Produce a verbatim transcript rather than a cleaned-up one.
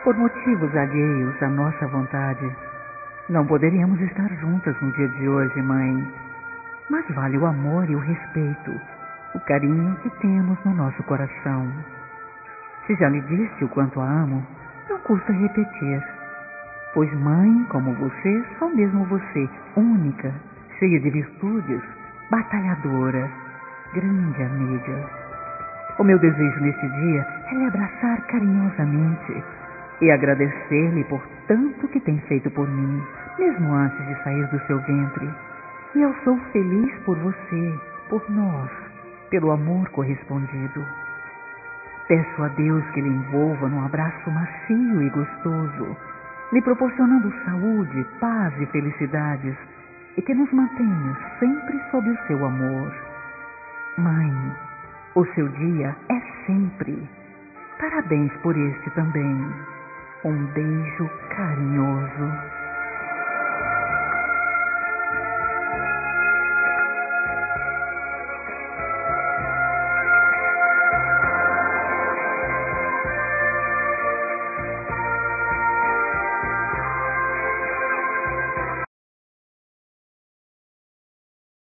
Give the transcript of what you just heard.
por motivos alheios à nossa vontade. Não poderíamos estar juntas no dia de hoje, mãe. Mas vale o amor e o respeito, o carinho que temos no nosso coração. Se já lhe disse o quanto a amo, não custa repetir. Pois mãe, como você, só mesmo você, única, cheia de virtudes, batalhadora, grande amiga. O meu desejo neste dia é lhe abraçar carinhosamente e agradecer-lhe por tanto que tem feito por mim, mesmo antes de sair do seu ventre. E eu sou feliz por você, por nós, pelo amor correspondido. Peço a Deus que lhe envolva num abraço macio e gostoso, lhe proporcionando saúde, paz e felicidades, e que nos mantenha sempre sob o seu amor. Mãe, o seu dia é sempre. Parabéns por este também. Um beijo carinhoso.